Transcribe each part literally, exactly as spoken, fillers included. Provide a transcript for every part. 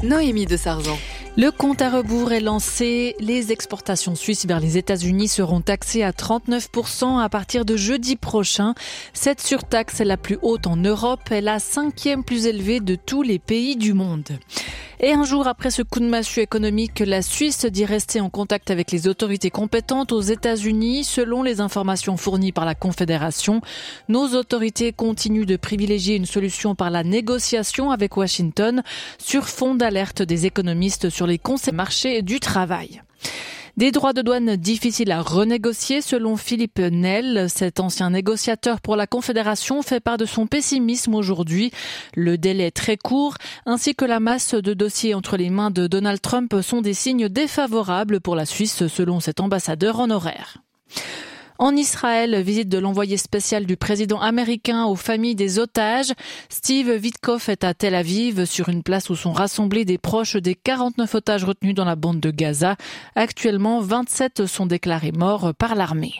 Noémie de Sarzan. Le compte à rebours est lancé. Les exportations suisses vers les États-Unis seront taxées à trente-neuf pour cent à partir de jeudi prochain. Cette surtaxe est la plus haute en Europe et la cinquième plus élevée de tous les pays du monde. Et un jour après ce coup de massue économique, la Suisse dit rester en contact avec les autorités compétentes aux États-Unis. Selon les informations fournies par la Confédération, nos autorités continuent de privilégier une solution par la négociation avec Washington sur fond d'alerte des économistes sur les conséquences du marché du travail. Des droits de douane difficiles à renégocier selon Philippe Nel. Cet ancien négociateur pour la Confédération fait part de son pessimisme aujourd'hui. Le délai est très court, ainsi que la masse de dossiers entre les mains de Donald Trump sont des signes défavorables pour la Suisse selon cet ambassadeur honoraire. En Israël, visite de l'envoyé spécial du président américain aux familles des otages. Steve Witkoff est à Tel Aviv, sur une place où sont rassemblés des proches des quarante-neuf otages retenus dans la bande de Gaza. Actuellement, vingt-sept sont déclarés morts par l'armée.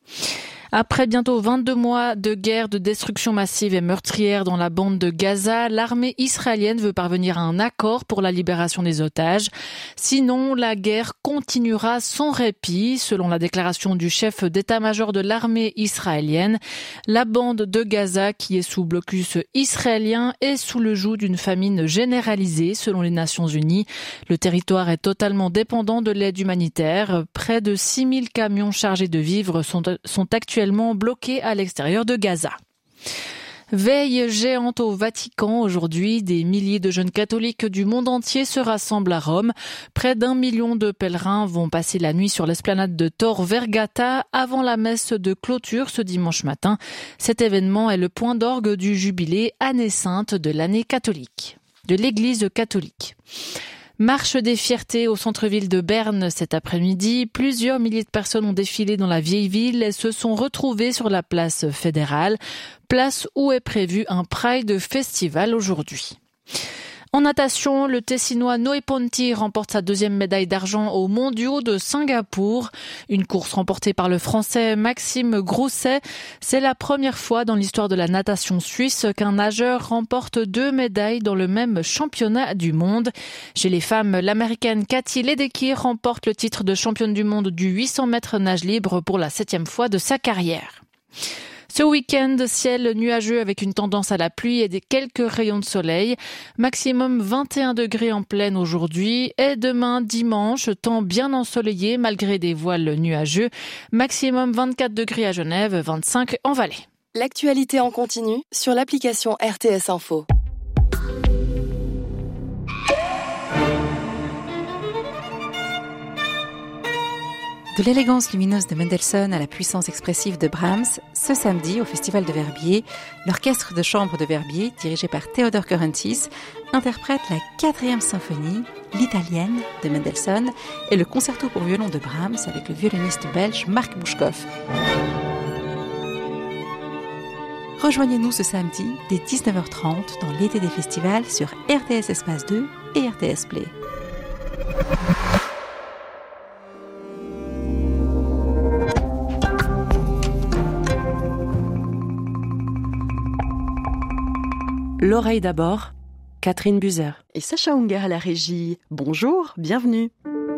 Après bientôt vingt-deux mois de guerre, de destruction massive et meurtrière dans la bande de Gaza, l'armée israélienne veut parvenir à un accord pour la libération des otages. Sinon, la guerre continuera sans répit. Selon la déclaration du chef d'état-major de l'armée israélienne, la bande de Gaza, qui est sous blocus israélien, est sous le joug d'une famine généralisée, selon les Nations Unies. Le territoire est totalement dépendant de l'aide humanitaire. Près de six mille camions chargés de vivres sont, sont actuellement bloqués à l'extérieur de Gaza. Veille géante au Vatican. Aujourd'hui, des milliers de jeunes catholiques du monde entier se rassemblent à Rome. Près d'un million de pèlerins vont passer la nuit sur l'esplanade de Tor Vergata avant la messe de clôture ce dimanche matin. Cet événement est le point d'orgue du jubilé année sainte de l'année catholique, de l'Église catholique. Marche des fiertés au centre-ville de Berne cet après-midi. Plusieurs milliers de personnes ont défilé dans la vieille ville et se sont retrouvées sur la place fédérale, place où est prévu un Pride Festival aujourd'hui. En natation, le Tessinois Noé Ponti remporte sa deuxième médaille d'argent aux Mondiaux de Singapour. Une course remportée par le Français Maxime Grousset. C'est la première fois dans l'histoire de la natation suisse qu'un nageur remporte deux médailles dans le même championnat du monde. Chez les femmes, l'Américaine Katie Ledecky remporte le titre de championne du monde du huit cents mètres nage libre pour la septième fois de sa carrière. Ce week-end, ciel nuageux avec une tendance à la pluie et des quelques rayons de soleil. Maximum vingt et un degrés en pleine aujourd'hui. Et demain, dimanche, temps bien ensoleillé malgré des voiles nuageux. Maximum vingt-quatre degrés à Genève, vingt-cinq en Valais. L'actualité en continu sur l'application R T S Info. De l'élégance lumineuse de Mendelssohn à la puissance expressive de Brahms, ce samedi, au Festival de Verbier, l'orchestre de chambre de Verbier, dirigé par Theodor Courentis, interprète la quatrième symphonie, l'italienne de Mendelssohn, et le concerto pour violon de Brahms avec le violoniste belge Marc Bouchkov. Rejoignez-nous ce samedi dès dix-neuf heures trente dans l'été des festivals sur R T S Espace deux et R T S Play. L'oreille d'abord, Catherine Buzer. Et Sacha Unger à la régie. Bonjour, bienvenue.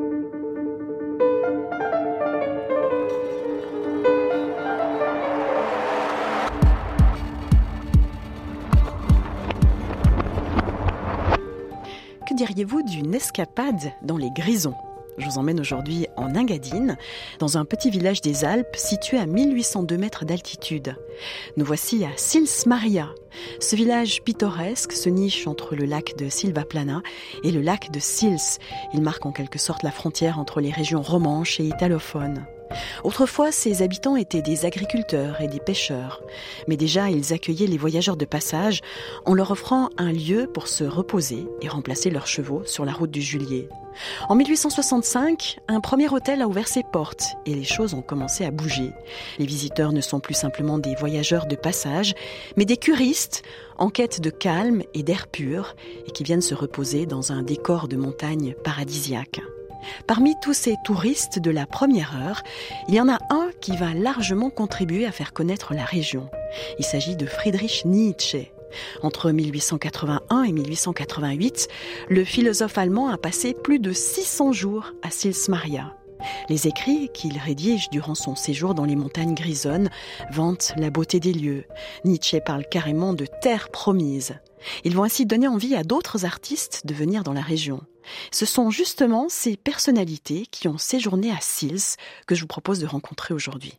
Que diriez-vous d'une escapade dans les Grisons ? Je vous emmène aujourd'hui en Engadine, dans un petit village des Alpes situé à mille huit cent deux mètres d'altitude. Nous voici à Sils Maria. Ce village pittoresque se niche entre le lac de Silvaplana et le lac de Sils. Il marque en quelque sorte la frontière entre les régions romanches et italophones. Autrefois, ses habitants étaient des agriculteurs et des pêcheurs. Mais déjà, ils accueillaient les voyageurs de passage en leur offrant un lieu pour se reposer et remplacer leurs chevaux sur la route du Julier. En mille huit cent soixante-cinq, un premier hôtel a ouvert ses portes et les choses ont commencé à bouger. Les visiteurs ne sont plus simplement des voyageurs de passage, mais des curistes en quête de calme et d'air pur et qui viennent se reposer dans un décor de montagne paradisiaque. Parmi tous ces touristes de la première heure, il y en a un qui va largement contribuer à faire connaître la région. Il s'agit de Friedrich Nietzsche. Entre mille huit cent quatre-vingt-un et mille huit cent quatre-vingt-huit, le philosophe allemand a passé plus de six cents jours à Sils Maria. Les écrits qu'il rédige durant son séjour dans les montagnes grisonnes vantent la beauté des lieux. Nietzsche parle carrément de terre promise. Ils vont ainsi donner envie à d'autres artistes de venir dans la région. Ce sont justement ces personnalités qui ont séjourné à Sils que je vous propose de rencontrer aujourd'hui.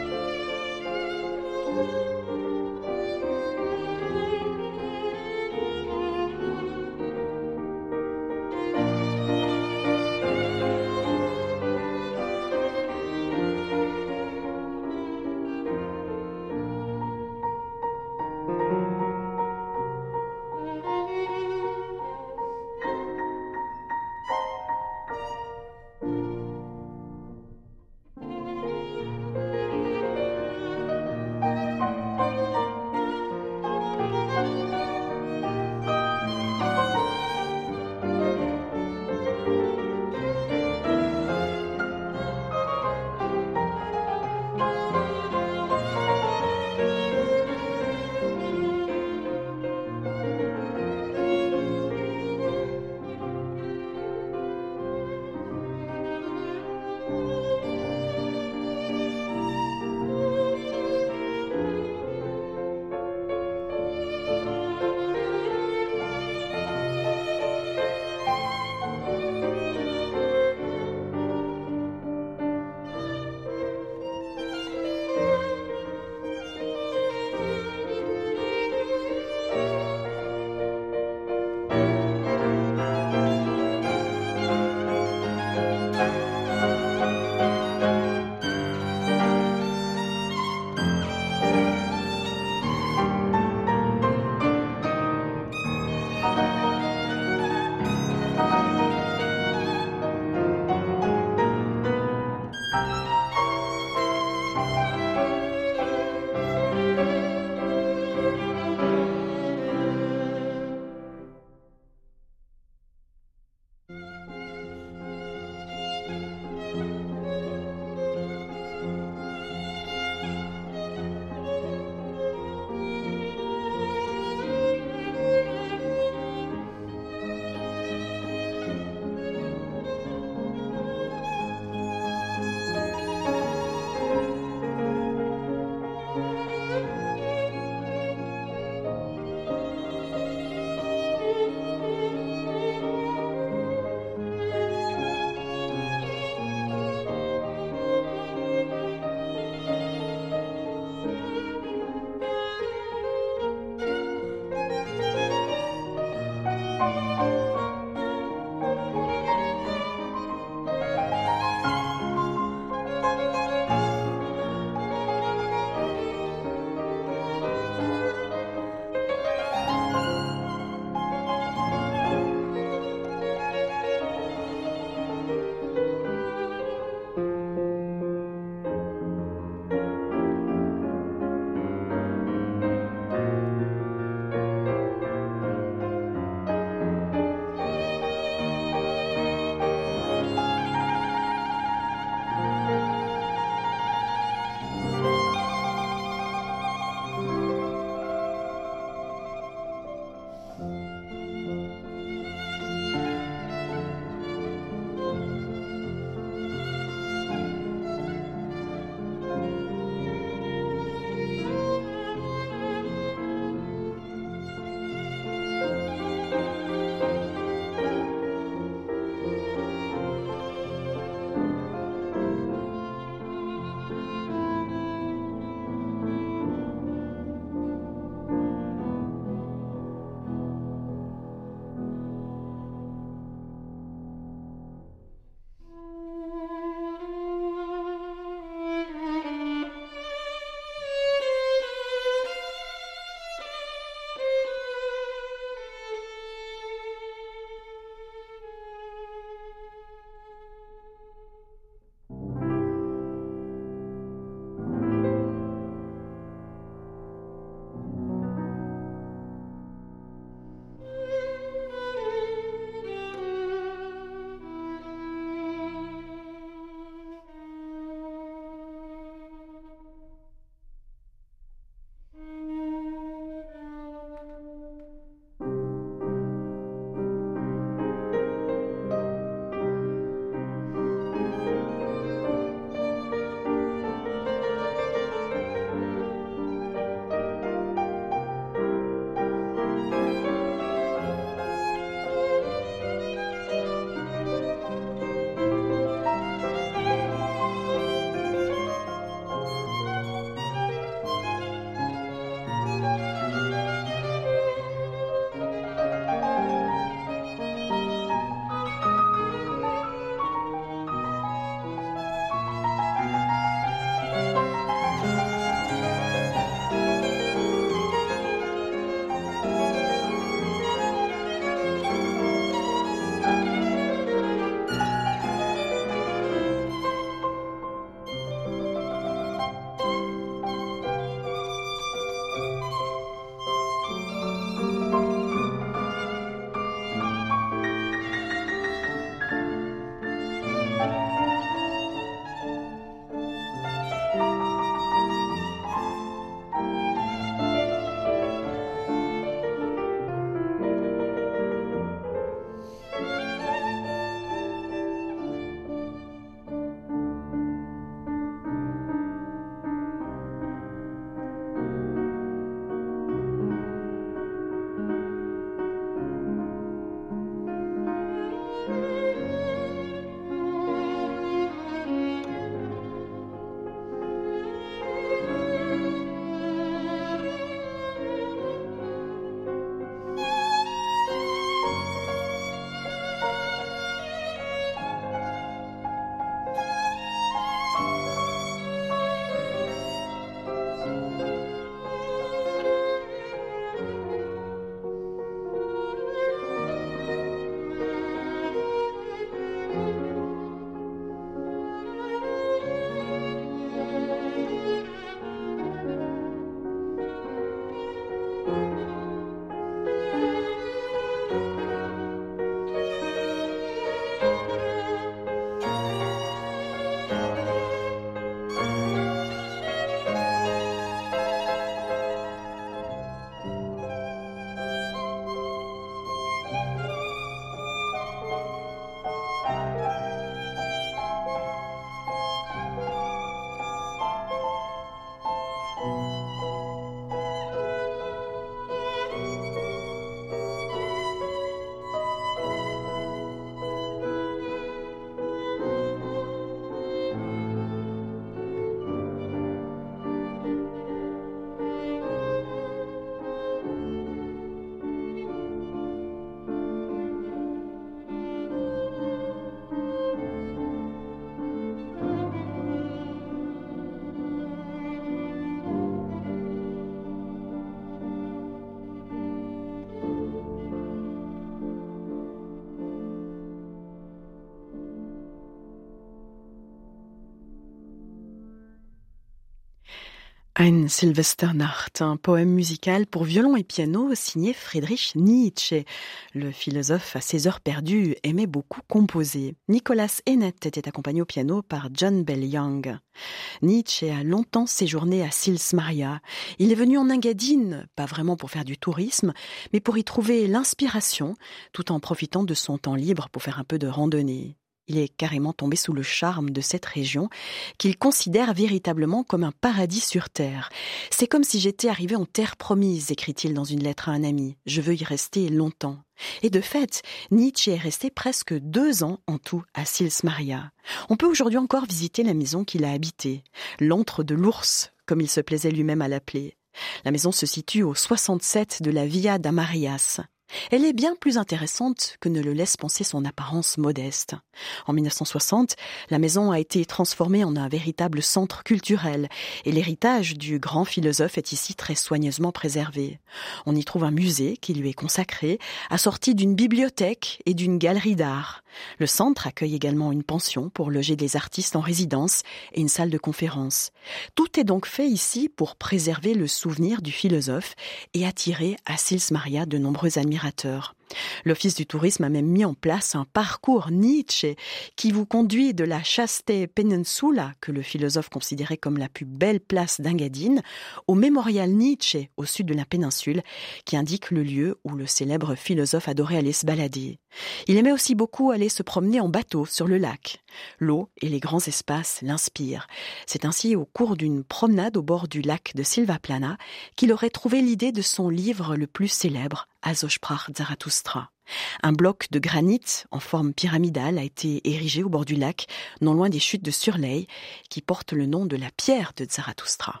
Eine Silvesternacht, un poème musical pour violon et piano signé Friedrich Nietzsche. Le philosophe à ses heures perdues aimait beaucoup composer. Nicholas Ennett était accompagné au piano par John Bell Young. Nietzsche a longtemps séjourné à Sils Maria. Il est venu en Engadine, pas vraiment pour faire du tourisme, mais pour y trouver l'inspiration, tout en profitant de son temps libre pour faire un peu de randonnée. Il est carrément tombé sous le charme de cette région qu'il considère véritablement comme un paradis sur terre. C'est comme si j'étais arrivé en terre promise, écrit-il dans une lettre à un ami. Je veux y rester longtemps. Et de fait, Nietzsche est resté presque deux ans en tout à Sils Maria. On peut aujourd'hui encore visiter la maison qu'il a habitée, l'antre de l'ours, comme il se plaisait lui-même à l'appeler. La maison se situe au soixante-sept de la Via d'Amarias. Elle est bien plus intéressante que ne le laisse penser son apparence modeste. En mille neuf cent soixante, la maison a été transformée en un véritable centre culturel et l'héritage du grand philosophe est ici très soigneusement préservé. On y trouve un musée qui lui est consacré, assorti d'une bibliothèque et d'une galerie d'art. Le centre accueille également une pension pour loger des artistes en résidence et une salle de conférence. Tout est donc fait ici pour préserver le souvenir du philosophe et attirer à Sils Maria de nombreux admirateurs. L'Office du tourisme a même mis en place un parcours Nietzsche qui vous conduit de la Chaste Peninsula, que le philosophe considérait comme la plus belle place d'Engadine, au mémorial Nietzsche au sud de la péninsule, qui indique le lieu où le célèbre philosophe adorait aller se balader. Il aimait aussi beaucoup aller se promener en bateau sur le lac. L'eau et les grands espaces l'inspirent. C'est ainsi au cours d'une promenade au bord du lac de Silvaplana qu'il aurait trouvé l'idée de son livre le plus célèbre, Also sprach Zarathustra. Un bloc de granit en forme pyramidale a été érigé au bord du lac, non loin des chutes de Surley, qui porte le nom de la pierre de Zarathustra.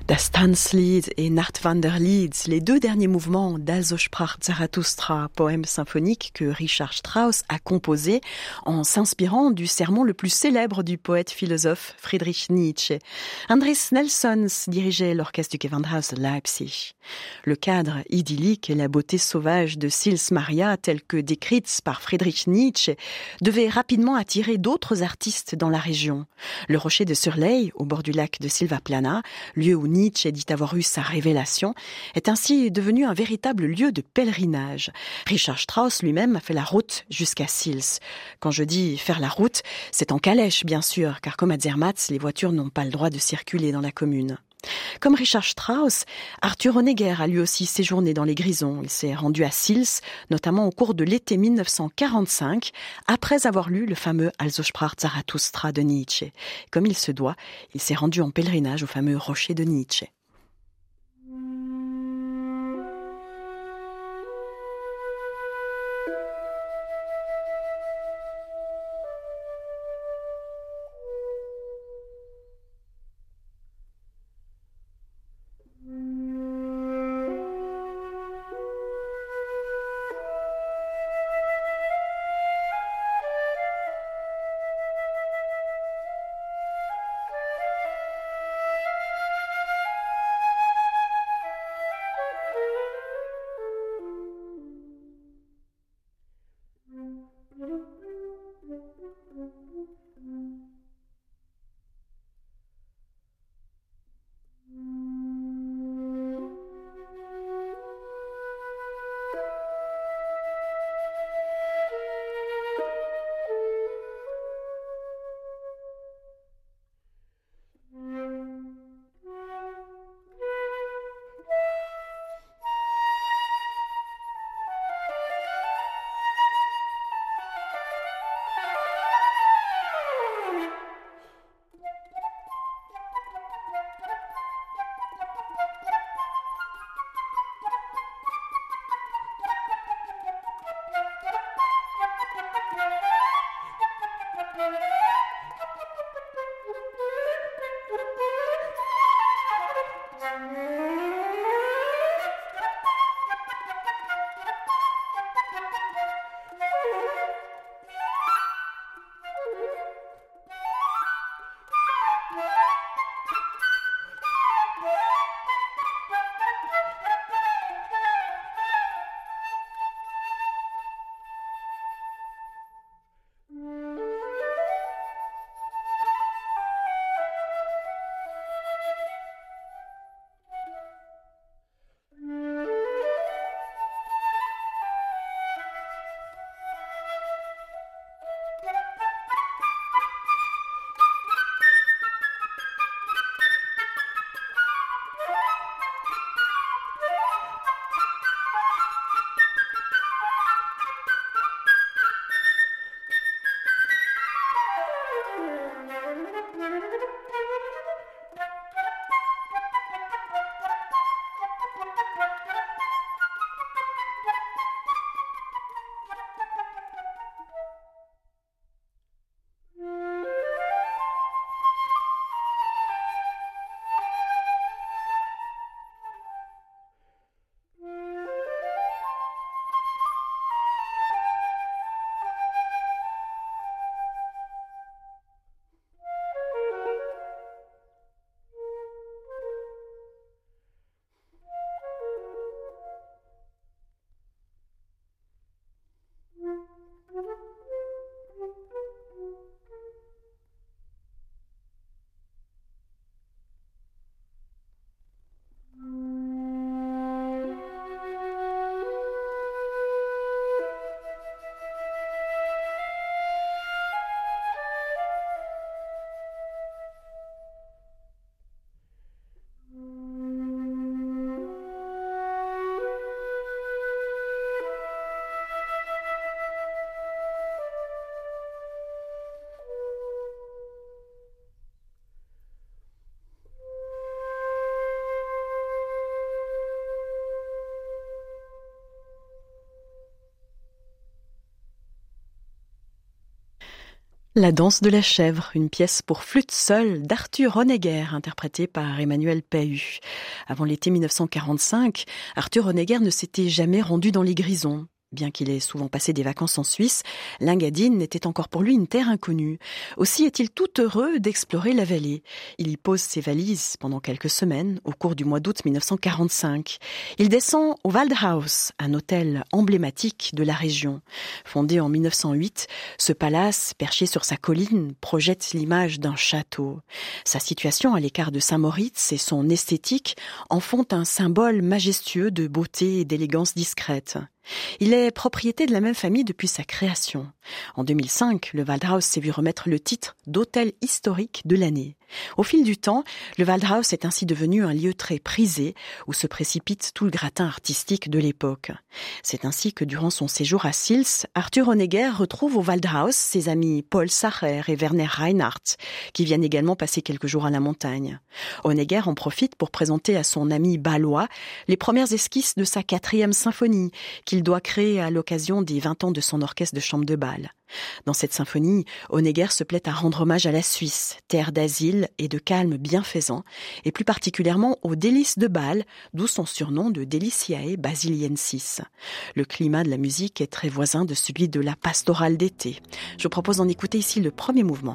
Das Tanzlied et Nachtwanderlied, les deux derniers mouvements d'Also sprach Zarathustra, poème symphonique que Richard Strauss a composé en s'inspirant du sermon le plus célèbre du poète-philosophe Friedrich Nietzsche. Andris Nelsons dirigeait l'orchestre du Gewandhaus de Leipzig. Le cadre idyllique et la beauté sauvage de Sils Maria, telle que décrite par Friedrich Nietzsche, devait rapidement attirer d'autres artistes dans la région. Le rocher de Surley, au bord du lac de Silvaplana, lieu où Nietzsche dit avoir eu sa révélation, est ainsi devenu un véritable lieu de pèlerinage. Richard Strauss lui-même a fait la route jusqu'à Sils. Quand je dis faire la route, c'est en calèche bien sûr, car comme à Zermatt, les voitures n'ont pas le droit de circuler dans la commune. Comme Richard Strauss, Arthur Honegger a lui aussi séjourné dans les Grisons. Il s'est rendu à Sils, notamment au cours de l'été mille neuf cent quarante-cinq, après avoir lu le fameux Also sprach Zarathustra de Nietzsche. Comme il se doit, il s'est rendu en pèlerinage au fameux rocher de Nietzsche. La danse de la chèvre, une pièce pour flûte seule d'Arthur Honegger, interprétée par Emmanuel Pahud. Avant l'été mille neuf cent quarante-cinq, Arthur Honegger ne s'était jamais rendu dans les Grisons. Bien qu'il ait souvent passé des vacances en Suisse, l'Engadine était encore pour lui une terre inconnue. Aussi est-il tout heureux d'explorer la vallée. Il y pose ses valises pendant quelques semaines, au cours du mois d'août mille neuf cent quarante-cinq. Il descend au Waldhaus, un hôtel emblématique de la région. Fondé en mille neuf cent huit, ce palace, perché sur sa colline, projette l'image d'un château. Sa situation à l'écart de Saint-Moritz et son esthétique en font un symbole majestueux de beauté et d'élégance discrète. Il est propriété de la même famille depuis sa création. En deux mille cinq, le Waldhaus s'est vu remettre le titre d'hôtel historique de l'année. Au fil du temps, le Waldhaus est ainsi devenu un lieu très prisé où se précipite tout le gratin artistique de l'époque. C'est ainsi que durant son séjour à Sils, Arthur Honegger retrouve au Waldhaus ses amis Paul Sacher et Werner Reinhardt, qui viennent également passer quelques jours à la montagne. Honegger en profite pour présenter à son ami Balois les premières esquisses de sa quatrième symphonie, qu'il doit créer à l'occasion des vingt ans de son orchestre de chambre de Bâle. Dans cette symphonie, Honegger se plaît à rendre hommage à la Suisse, terre d'asile et de calme bienfaisant, et plus particulièrement aux délices de Bâle, d'où son surnom de Deliciae Basiliensis. Le climat de la musique est très voisin de celui de la pastorale d'été. Je vous propose d'en écouter ici le premier mouvement.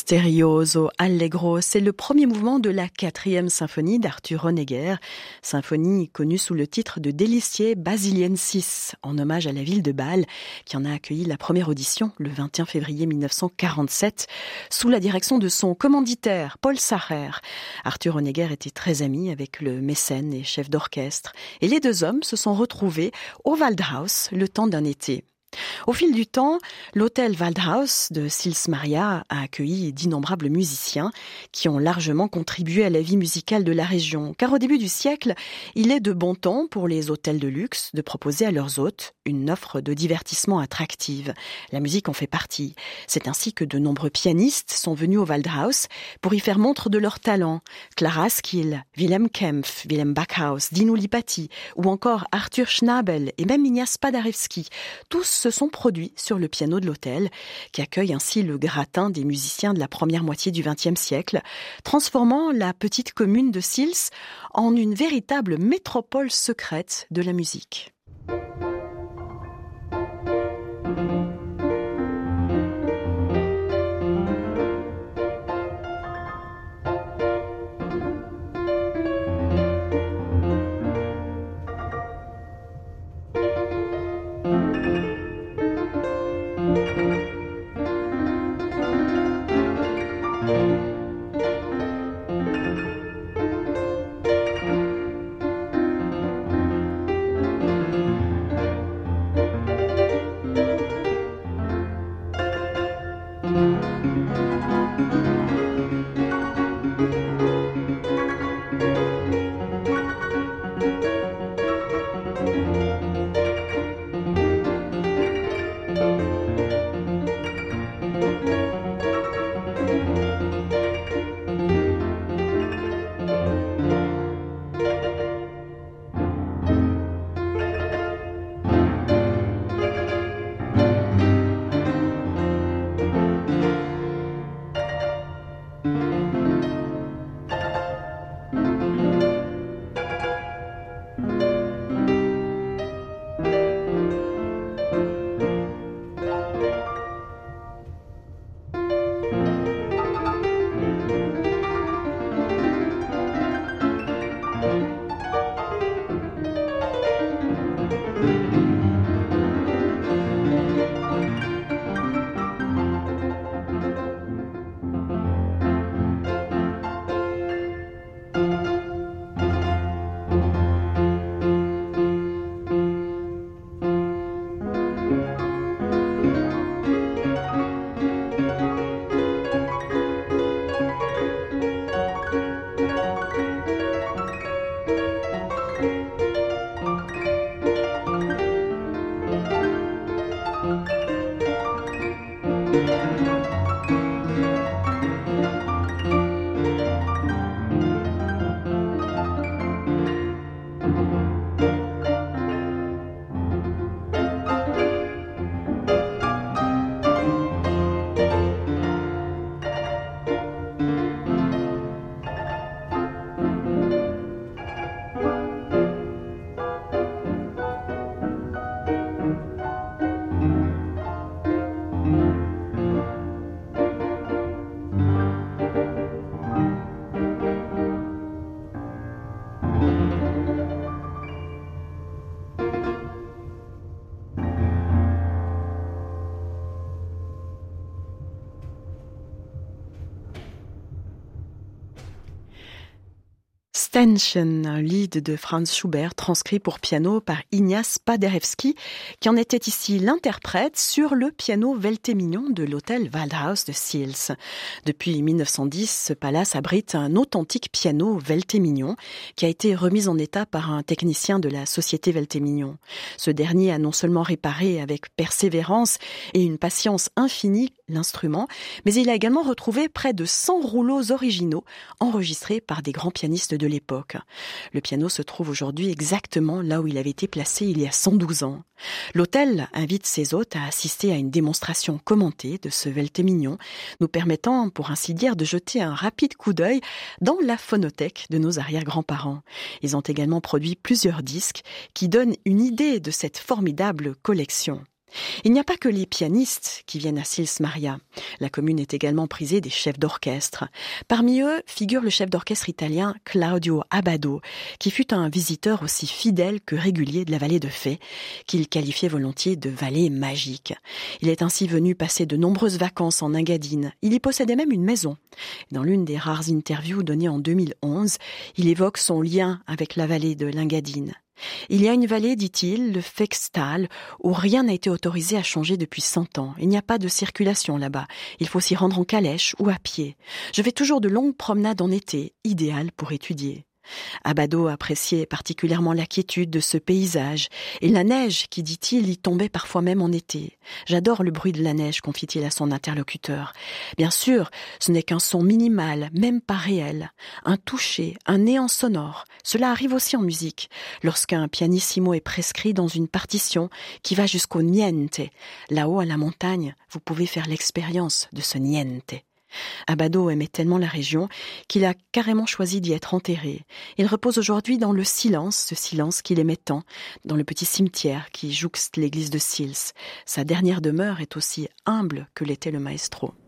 Misterioso Allegro, c'est le premier mouvement de la quatrième symphonie d'Arthur Honegger, symphonie connue sous le titre de Deliciae Basiliensis, en hommage à la ville de Bâle, qui en a accueilli la première audition le vingt et un février mille neuf cent quarante-sept, sous la direction de son commanditaire, Paul Sacher. Arthur Honegger était très ami avec le mécène et chef d'orchestre, et les deux hommes se sont retrouvés au Waldhaus le temps d'un été. Au fil du temps, l'hôtel Waldhaus de Sils Maria a accueilli d'innombrables musiciens qui ont largement contribué à la vie musicale de la région. Car au début du siècle, il est de bon ton pour les hôtels de luxe de proposer à leurs hôtes une offre de divertissement attractive. La musique en fait partie. C'est ainsi que de nombreux pianistes sont venus au Waldhaus pour y faire montre de leur talent. Clara Askill, Wilhelm Kempff, Wilhelm Backhaus, Dino Lipati ou encore Arthur Schnabel et même Ignaz Paderewski. Tous se sont produits sur le piano de l'hôtel, qui accueille ainsi le gratin des musiciens de la première moitié du vingtième siècle, transformant la petite commune de Sils en une véritable métropole secrète de la musique. Ständchen, un lied de Franz Schubert transcrit pour piano par Ignaz Paderewski, qui en était ici l'interprète sur le piano Weltemignon de l'hôtel Waldhaus de Sils. Depuis mille neuf cent dix, ce palace abrite un authentique piano Weltemignon qui a été remis en état par un technicien de la société Weltemignon. Ce dernier a non seulement réparé avec persévérance et une patience infinie l'instrument, mais il a également retrouvé près de cent rouleaux originaux enregistrés par des grands pianistes de l'époque. Le piano se trouve aujourd'hui exactement là où il avait été placé il y a cent douze ans. L'hôtel invite ses hôtes à assister à une démonstration commentée de ce Weltemignon, nous permettant, pour ainsi dire, de jeter un rapide coup d'œil dans la phonothèque de nos arrière-grands-parents. Ils ont également produit plusieurs disques qui donnent une idée de cette formidable collection. Il n'y a pas que les pianistes qui viennent à Sils Maria. La commune est également prisée des chefs d'orchestre. Parmi eux figure le chef d'orchestre italien Claudio Abbado, qui fut un visiteur aussi fidèle que régulier de la vallée de Fay, qu'il qualifiait volontiers de vallée magique. Il est ainsi venu passer de nombreuses vacances en Engadine. Il y possédait même une maison. Dans l'une des rares interviews données en deux mille onze, il évoque son lien avec la vallée de l'Engadine. Il y a une vallée, dit-il, le Fextal, où rien n'a été autorisé à changer depuis cent ans. Il n'y a pas de circulation là-bas. Il faut s'y rendre en calèche ou à pied. Je fais toujours de longues promenades en été, idéales pour étudier. Abbado appréciait particulièrement la quiétude de ce paysage et la neige qui, dit-il, y tombait parfois même en été. « J'adore le bruit de la neige », confie-t-il à son interlocuteur. Bien sûr, ce n'est qu'un son minimal, même pas réel. Un toucher, un néant sonore. Cela arrive aussi en musique, lorsqu'un pianissimo est prescrit dans une partition qui va jusqu'au niente. Là-haut, à la montagne, vous pouvez faire l'expérience de ce niente. Abbado aimait tellement la région qu'il a carrément choisi d'y être enterré. Il repose aujourd'hui dans le silence, ce silence qu'il aimait tant, dans le petit cimetière qui jouxte l'église de Sils. Sa dernière demeure est aussi humble que l'était le maestro.